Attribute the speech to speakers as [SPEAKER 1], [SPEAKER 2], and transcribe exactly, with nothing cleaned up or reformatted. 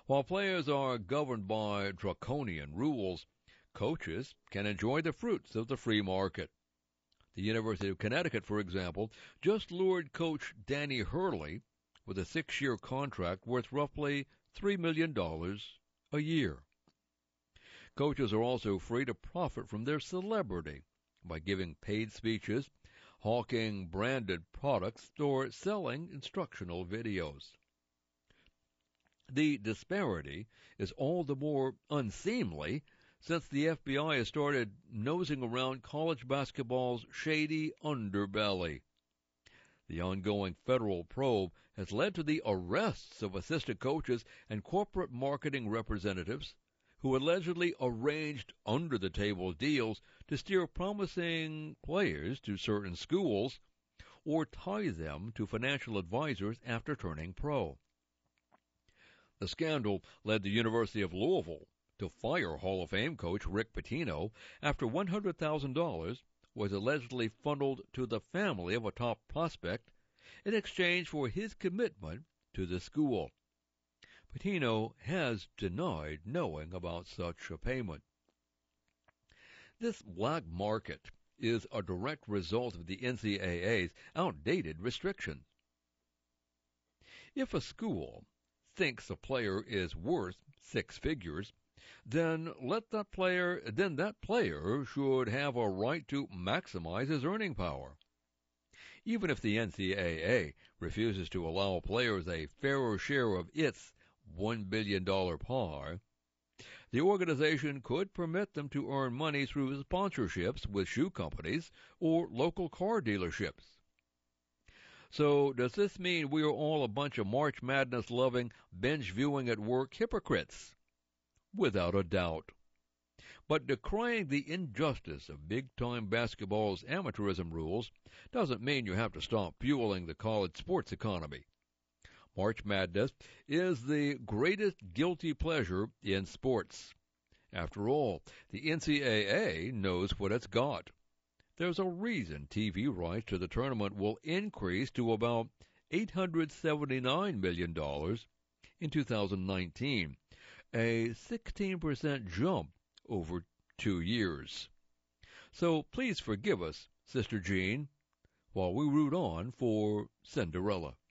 [SPEAKER 1] While players are governed by draconian rules, coaches can enjoy the fruits of the free market. The University of Connecticut, for example, just lured coach Danny Hurley with a six-year contract worth roughly three million dollars a year. Coaches are also free to profit from their celebrity by giving paid speeches, hawking branded products, or selling instructional videos. The disparity is all the more unseemly since the F B I has started nosing around college basketball's shady underbelly. The ongoing federal probe has led to the arrests of assistant coaches and corporate marketing representatives who allegedly arranged under-the-table deals to steer promising players to certain schools or tie them to financial advisors after turning pro. The scandal led the University of Louisville to fire Hall of Fame coach Rick Pitino after one hundred thousand dollars was allegedly funneled to the family of a top prospect in exchange for his commitment to the school. Pitino has denied knowing about such a payment. This black market is a direct result of the N C double A's outdated restrictions. If a school thinks a player is worth six figures, then let that player then that player should have a right to maximize his earning power. Even if the N C double A refuses to allow players a fairer share of its one billion dollars pie, the organization could permit them to earn money through sponsorships with shoe companies or local car dealerships. So does this mean we are all a bunch of March Madness loving, binge viewing at work hypocrites? Without a doubt. But decrying the injustice of big-time basketball's amateurism rules doesn't mean you have to stop fueling the college sports economy. March Madness is the greatest guilty pleasure in sports. After all, the N C double A knows what it's got. There's a reason T V rights to the tournament will increase to about eight hundred seventy-nine million dollars in two thousand nineteen, a sixteen percent jump over two years. So please forgive us, Sister Jean, while we root on for Cinderella.